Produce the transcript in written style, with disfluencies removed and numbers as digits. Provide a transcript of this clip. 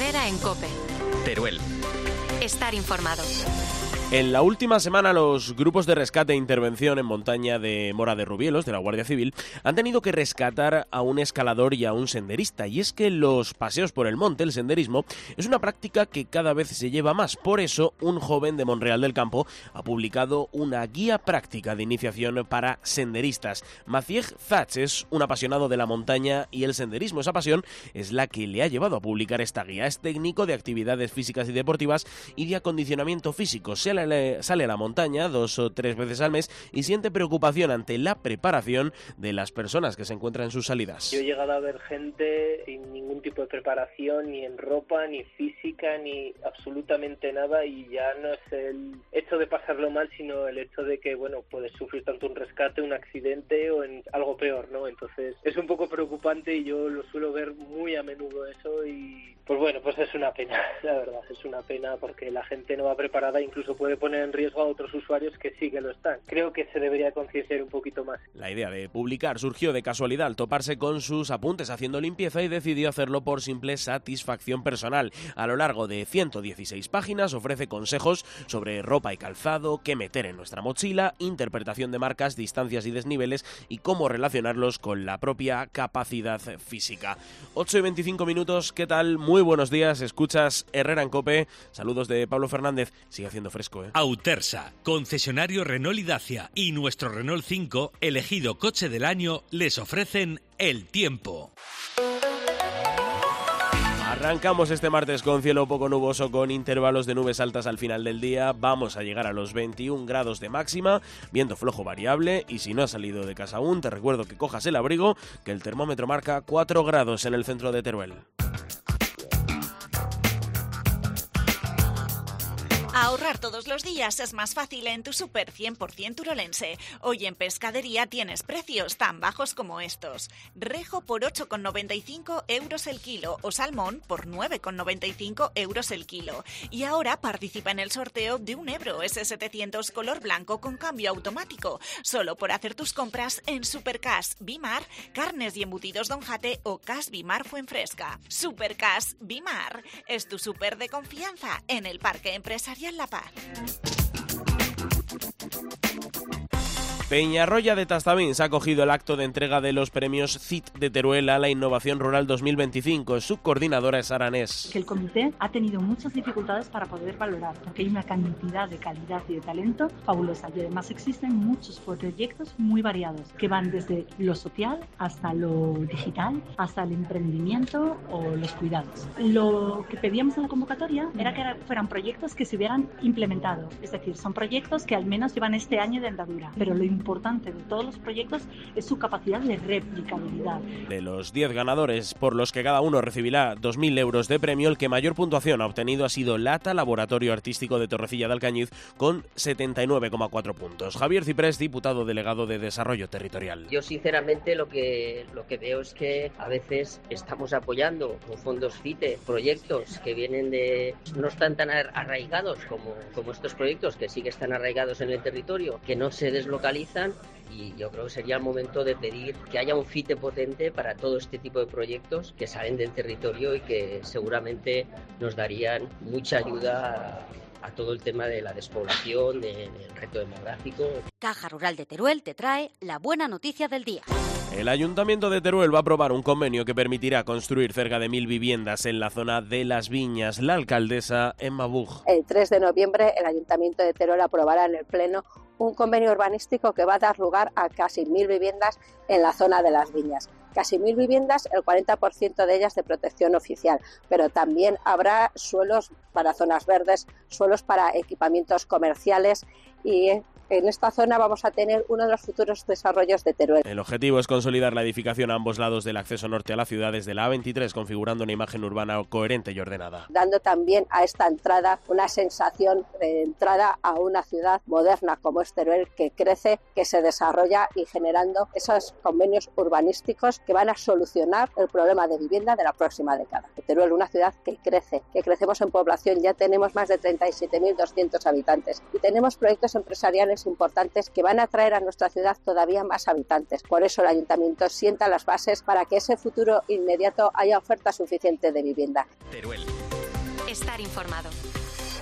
Herrera en COPE. Teruel. Estar informado. En la última semana, los grupos de rescate e intervención en montaña de Mora de Rubielos, de la Guardia Civil, han tenido que rescatar a un escalador y a un senderista. Y es que los paseos por el monte, el senderismo, es una práctica que cada vez se lleva más. Por eso, un joven de Monreal del Campo ha publicado una guía práctica de iniciación para senderistas. Maciej Zach es un apasionado de la montaña y el senderismo. Esa pasión es la que le ha llevado a publicar esta guía. Es técnico de actividades físicas y deportivas y de acondicionamiento físico. Sale a la montaña 2 o 3 veces al mes y siente preocupación ante la preparación de las personas que se encuentran en sus salidas. Yo he llegado a ver gente sin ningún tipo de preparación, ni en ropa, ni física, ni absolutamente nada, y ya no es el hecho de pasarlo mal, sino el hecho de que, bueno, puedes sufrir tanto un rescate, un accidente o en algo peor, ¿no? Entonces es un poco preocupante y yo lo suelo ver muy a menudo eso y, pues bueno, pues es una pena, la verdad, es una pena porque la gente no va preparada, incluso puede poner en riesgo a otros usuarios que sí que lo están. Creo que se debería concienciar un poquito más. La idea de publicar surgió de casualidad al toparse con sus apuntes haciendo limpieza y decidió hacerlo por simple satisfacción personal. A lo largo de 116 páginas ofrece consejos sobre ropa y calzado, qué meter en nuestra mochila, interpretación de marcas, distancias y desniveles y cómo relacionarlos con la propia capacidad física. 8:25, ¿qué tal? Muy buenos días, escuchas Herrera en COPE. Saludos de Pablo Fernández. Sigue haciendo fresco, ¿eh? Autersa, concesionario Renault y Dacia y nuestro Renault 5, elegido coche del año, les ofrecen el tiempo. Arrancamos este martes con cielo poco nuboso, con intervalos de nubes altas al final del día. Vamos a llegar a los 21 grados de máxima, viento flojo variable, y si no has salido de casa aún, te recuerdo que cojas el abrigo, que el termómetro marca 4 grados en el centro de Teruel. Ahorrar todos los días es más fácil en tu súper 100% turolense. Hoy en pescadería tienes precios tan bajos como estos. Rejo por 8,95 euros el kilo o salmón por 9,95 euros el kilo. Y ahora participa en el sorteo de un Ebro S700 color blanco con cambio automático. Solo por hacer tus compras en Supercas, Bimar, Carnes y Embutidos Don Jate o Cas Bimar Fuenfresca. Supercas, Bimar, es tu súper de confianza en el Parque Empresarial La Paz. Peñarroya de Tastavins ha acogido el acto de entrega de los premios CIT de Teruel a la Innovación Rural 2025. Su coordinadora es Aranés. Que el comité ha tenido muchas dificultades para poder valorar, porque hay una cantidad de calidad y de talento fabulosa. Y además existen muchos proyectos muy variados, que van desde lo social hasta lo digital, hasta el emprendimiento o los cuidados. Lo que pedíamos en la convocatoria era que fueran proyectos que se hubieran implementado. Es decir, son proyectos que al menos llevan este año de andadura. Pero lo importante de todos los proyectos es su capacidad de replicabilidad. De los 10 ganadores, por los que cada uno recibirá 2.000 euros de premio, el que mayor puntuación ha obtenido ha sido Lata, Laboratorio Artístico de Torrecilla de Alcañiz, con 79,4 puntos. Javier Ciprés, diputado delegado de Desarrollo Territorial. Yo sinceramente lo que veo es que a veces estamos apoyando con fondos FITE proyectos que vienen de... no están tan arraigados como estos proyectos que sí que están arraigados en el territorio, que no se deslocalizan. Y yo creo que sería el momento de pedir que haya un FITE potente para todo este tipo de proyectos que salen del territorio y que seguramente nos darían mucha ayuda a todo el tema de la despoblación, del reto demográfico. Caja Rural de Teruel te trae la buena noticia del día. El Ayuntamiento de Teruel va a aprobar un convenio que permitirá construir cerca de 1.000 viviendas en la zona de Las Viñas. La alcaldesa Emma Bug. El 3 de noviembre el Ayuntamiento de Teruel aprobará en el Pleno un convenio urbanístico que va a dar lugar a casi 1.000 viviendas en la zona de Las Viñas. Casi 1.000 viviendas, el 40% de ellas de protección oficial, pero también habrá suelos para zonas verdes, suelos para equipamientos comerciales y en esta zona vamos a tener uno de los futuros desarrollos de Teruel. El objetivo es consolidar la edificación a ambos lados del acceso norte a la ciudad desde la A23, configurando una imagen urbana coherente y ordenada. Dando también a esta entrada una sensación de entrada a una ciudad moderna como es Teruel, que crece, que se desarrolla y generando esos convenios urbanísticos que van a solucionar el problema de vivienda de la próxima década. Teruel, una ciudad que crece, que crecemos en población, ya tenemos más de 37.200 habitantes y tenemos proyectos empresariales inversiones importantes que van a traer a nuestra ciudad todavía más habitantes. Por eso el Ayuntamiento sienta las bases para que ese futuro inmediato haya oferta suficiente de vivienda. Teruel. Estar informado.